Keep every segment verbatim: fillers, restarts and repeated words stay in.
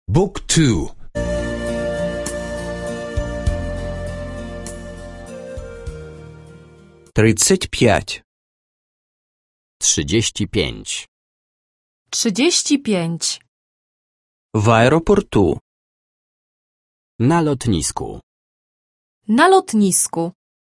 Book two. Тридцять пять. Trzydzieści pięć. Trzydzieści pięć. В аеропорту. Na lotnisku. Na lotnisku.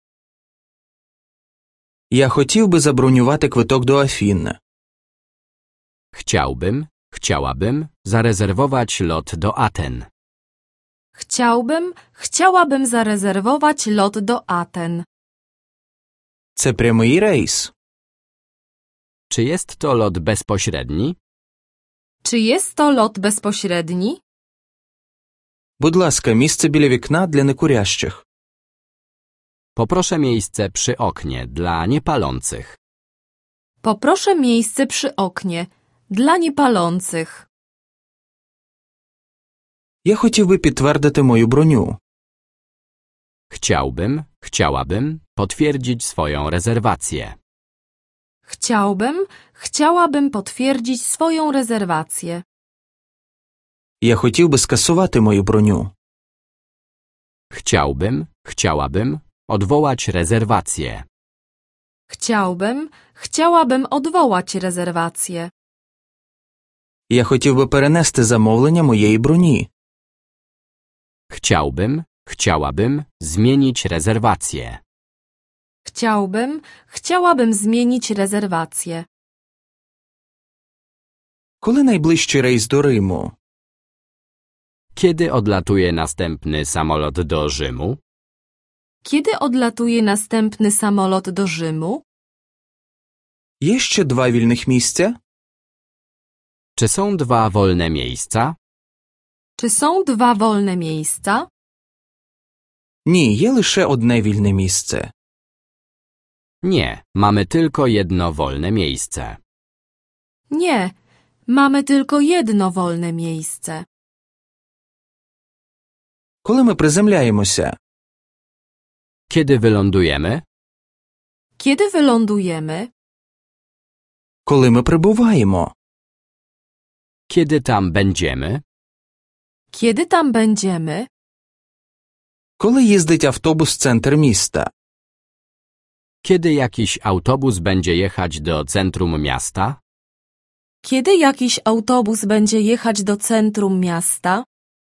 Я хотів би забронювати квиток до Афін. Chciałbym, chciałabym zarezerwować lot do Aten. Chciałbym, chciałabym zarezerwować lot do Aten. Це прямий рейс. Czy jest to lot bezpośredni? Czy jest to lot bezpośredni? Будь ласка, місце біля вікна для некурящих. Poproszę miejsce przy oknie dla niepalących. Poproszę miejsce przy oknie dla niepalących. Я хотів би підтвердити мою броню. Chciałbym, chciałabym potwierdzić swoją rezerwację. Chciałbym, chciałabym potwierdzić swoją rezerwację. Я хотів би скасувати мою броню. Chciałbym, chciałabym odwołać rezerwację. Chciałbym, chciałabym odwołać rezerwację. Я хотів би перенести замовлення моєї броні. Chciałbym, chciałabym zmienić rezerwację. Chciałbym, chciałabym zmienić rezerwację. Коли найближчий рейс до Риму? Kiedy odlatuje następny samolot do Rzymu? Kiedy odlatuje następny samolot do Rzymu? Є ще два вільних місця? Czy są dwa wolne miejsca? Czy są dwa wolne miejsca? Ні, є лише одне вільне місце. Nie, mamy tylko jedno wolne miejsce. Nie, mamy tylko jedno wolne miejsce. Коли ми приземляємося? Kiedy wylądujemy? Kiedy wylądujemy? Коли ми прибуваємо? Kiedy tam będziemy? Kiedy tam będziemy? Коли їздить автобус в центр міста? Kiedy jakiś autobus będzie jechać do centrum miasta? Kiedy jakiś autobus będzie jechać do centrum miasta?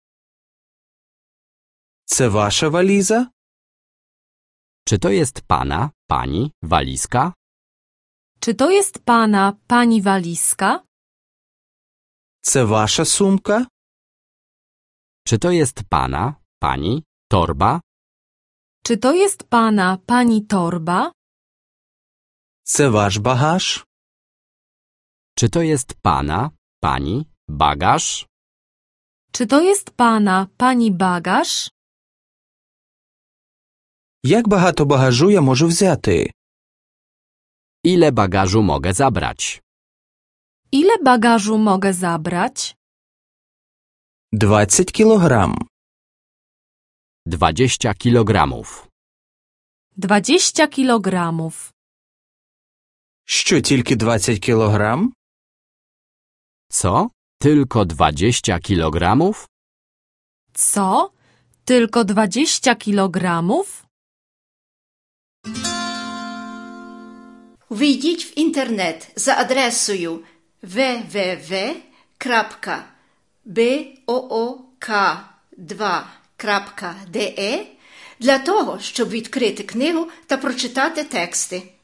Це ваша валіза? Czy to jest pana, pani walizka? Czy to jest pana, pani walizka? Це ваша сумка? Czy to jest pana, pani torba? Czy to jest pana, pani torba? Це ваш багаж? Czy to jest pana, pani bagaż? Czy to jest pana, pani bagaż? Як багато багажу я можу взяти? Ile bagażu mogę zabrać? Ile bagażu mogę zabrać? двадцять кілограм. Dwadzieścia kilogramów. Dwadzieścia kilogramów. Що, тільки двадцять кілограм? Co? Tylko dwadzieścia kilogramów? Co? Tylko dwadzieścia kilogramów? Ввійдіть в інтернет за адресою в в в крапка буок два крапка де для того, щоб відкрити книгу та прочитати тексти.